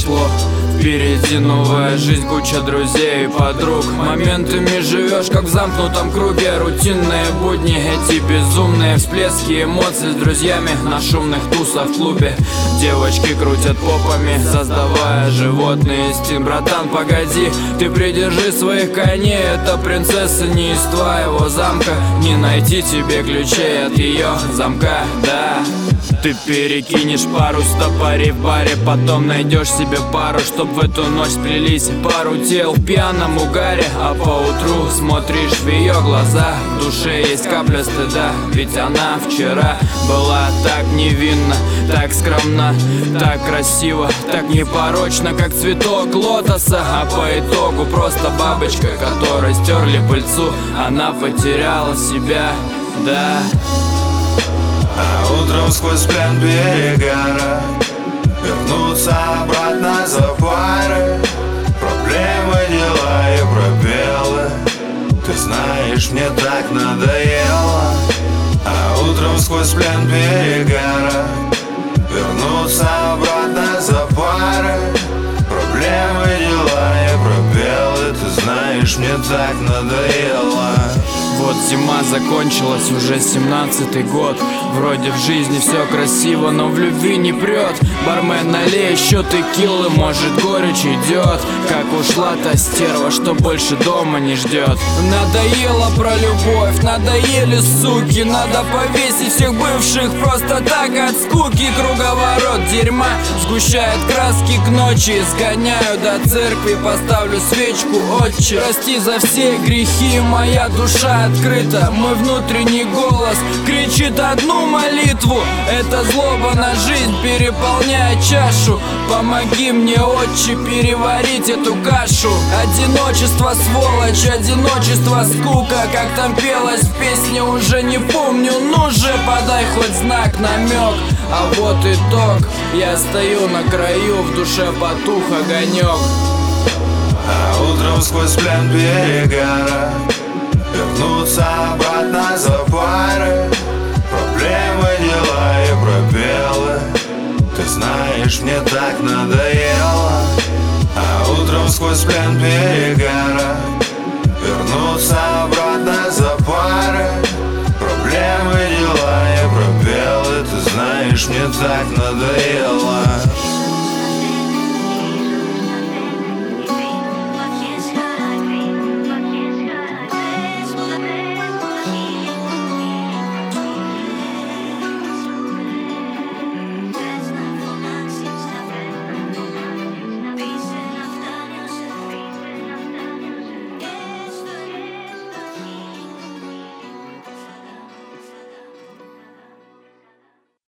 прошло. Впереди новая жизнь, куча друзей и подруг. Моментами живешь, как в замкнутом круге. Рутинные будни, эти безумные всплески эмоций с друзьями на шумных тусах в клубе. Девочки крутят попами, создавая животный инстинкт. Братан, погоди, ты придержи своих коней. Эта принцесса не из твоего замка. Не найти тебе ключей от ее замка, да. Ты перекинешь пару стопорей в баре, потом найдешь себе пару, чтоб в эту ночь сплелись пару тел в пьяном угаре. А поутру смотришь в ее глаза, в душе есть капля стыда. Ведь она вчера была так невинна, так скромна, так красиво, так непорочно, как цветок лотоса. А по итогу просто бабочка, которой стерли пыльцу. Она потеряла себя, да. А утром сквозь плен перегара вернуться обратно за парой. Проблемы, дела и пробелы. Ты знаешь, мне так надоело. А утром сквозь плен перегара вернуться обратно за парой. Проблемы, дела и пробелы. Ты знаешь, мне так надоело. Вот зима закончилась, уже 17-й год. Вроде в жизни все красиво, но в любви не прет. Бармен, налей еще текилы, может горечь идет. Как ушла та стерва, что больше дома не ждет. Надоело про любовь, надоели суки. Надо повесить всех бывших просто так от скуки. Круговорот дерьма сгущает краски к ночи. Сгоняю до церкви, поставлю свечку, отче. Прости за все грехи, моя душа открыта. Мой внутренний голос кричит одну молитву. Это злоба на жизнь переполняет чашу. Помоги мне, отче, переварить эту кашу. Одиночество, сволочь, одиночество, скука. Как там пелось в песне, уже не помню. Ну же, подай хоть знак, намек. А вот итог, я стою на краю, в душе потух огонек. А утром сквозь плен перегара вернуться обратно за парой. Проблемы, дела и пробелы. Ты знаешь, мне так надоело. А утром сквозь плен перегара вернуться обратно за парой. Проблемы, дела и пробелы. Ты знаешь, мне так надоело.